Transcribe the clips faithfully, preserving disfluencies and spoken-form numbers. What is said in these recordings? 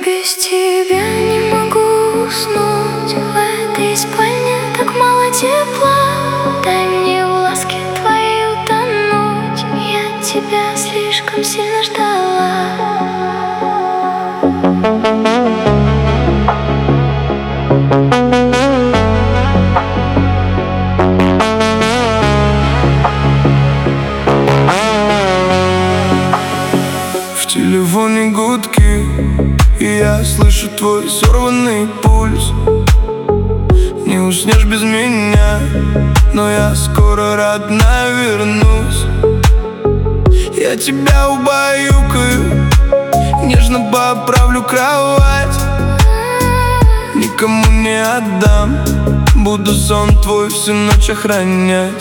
Без тебя не могу уснуть. В этой спальне так мало тепла. Дай мне в ласке твоей утонуть. Я тебя слишком сильно ждала. В телефоне гудки, и я слышу твой сорванный пульс. Не уснешь без меня, но я скоро, родная, вернусь. Я тебя убаюкаю, нежно поправлю кровать. Никому не отдам, буду сон твой всю ночь охранять.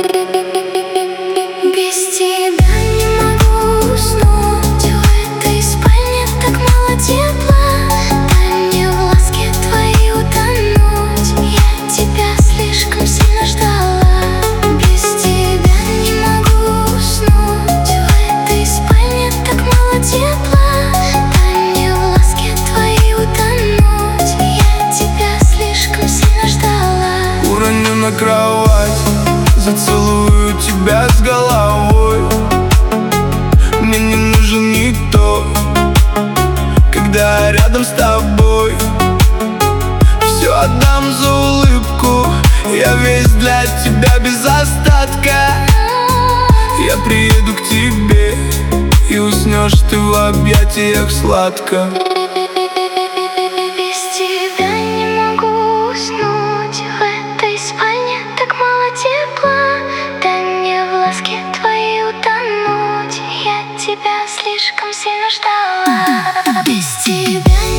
Без тебя не могу уснуть. В этой спальне так мало тепла. Дай мне в ласке твоей утонуть. Я тебя слишком сильно ждала. Без тебя не могу уснуть. В этой спальне так мало тепла. Дай мне в ласке твоей утонуть. Я тебя слишком сильно ждала. Уроню на кровать, зацелую тебя с головой. Мне не нужен никто, когда рядом с тобой. Все отдам за улыбку, я весь для тебя без остатка. Я приеду к тебе, и уснешь ты в объятиях сладко. Без тебя не могу уснуть. В этой спальне так мало тепла. Дай мне в ласке твоей утонуть. Я тебя слишком сильно ждала. Без тебя